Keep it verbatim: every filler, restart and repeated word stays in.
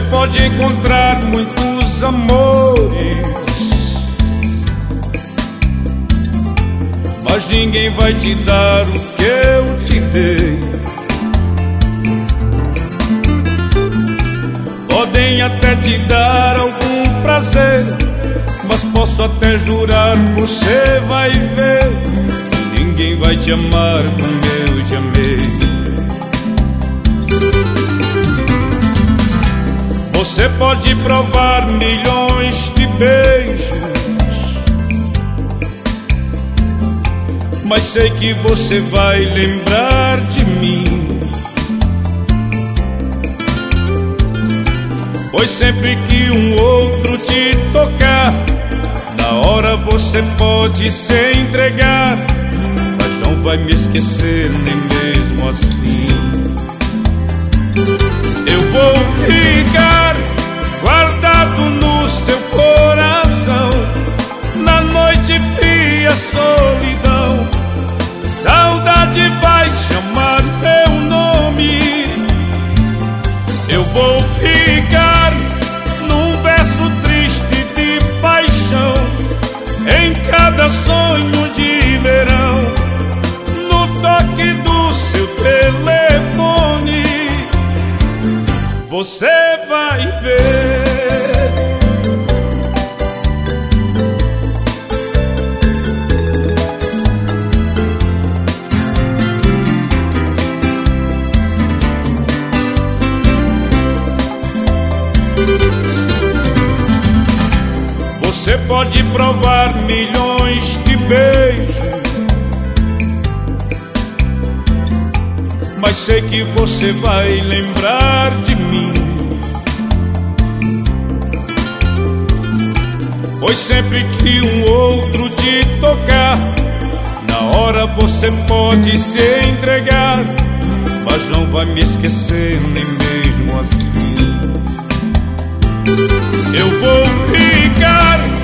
pode encontrar muitos amores, mas ninguém vai te dar o que eu te dei. Podem até te dar algum prazer, mas posso até jurar, você vai ver, ninguém vai te amar como eu te amei. Você pode provar milhões de beijos, mas sei que você vai lembrar de mim, pois sempre que um outro te tocar, na hora você pode se entregar, mas não vai me esquecer nem mesmo assim. Eu vou ficar guardado no seu coração, na noite fria, solidão, saudade vai chamar meu nome. Eu vou ficar num verso triste de paixão, em cada sonho de verão, no toque do seu telefone, você vai ver. Você pode provar milhões de beijos, mas sei que você vai lembrar de mim, pois sempre que um outro te tocar, na hora você pode se entregar, mas não vai me esquecer nem mesmo assim. Eu vou ficar